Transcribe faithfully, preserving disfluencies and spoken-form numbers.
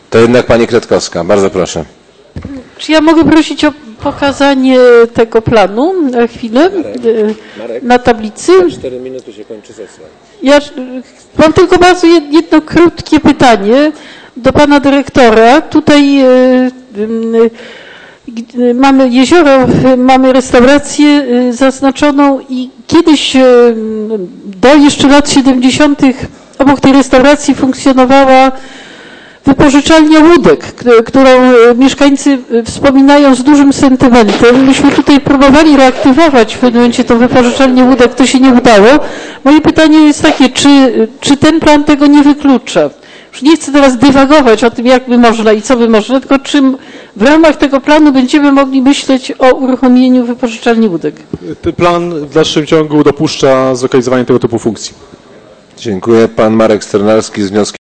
To jednak pani Kretkowska. Bardzo proszę. Czy ja mogę prosić o pokazanie tego planu na chwilę Marek, na tablicy? Za cztery minuty się kończy sesja. Ja mam tylko bardzo jedno krótkie pytanie do pana dyrektora. Tutaj mamy jezioro, mamy restaurację zaznaczoną i kiedyś do jeszcze lat siedemdziesiątych obok tej restauracji funkcjonowała wypożyczalnia łódek, którą mieszkańcy wspominają z dużym sentymentem. Myśmy tutaj próbowali reaktywować w pewnym momencie tą wypożyczalnię łódek, to się nie udało. Moje pytanie jest takie, czy, czy ten plan tego nie wyklucza? Już nie chcę teraz dywagować o tym, jak by można i co by można, tylko czym w ramach tego planu będziemy mogli myśleć o uruchomieniu wypożyczalni łódek. Ten plan w dalszym ciągu dopuszcza zlokalizowanie tego typu funkcji. Dziękuję. Pan Marek Sternalski z wnioskiem.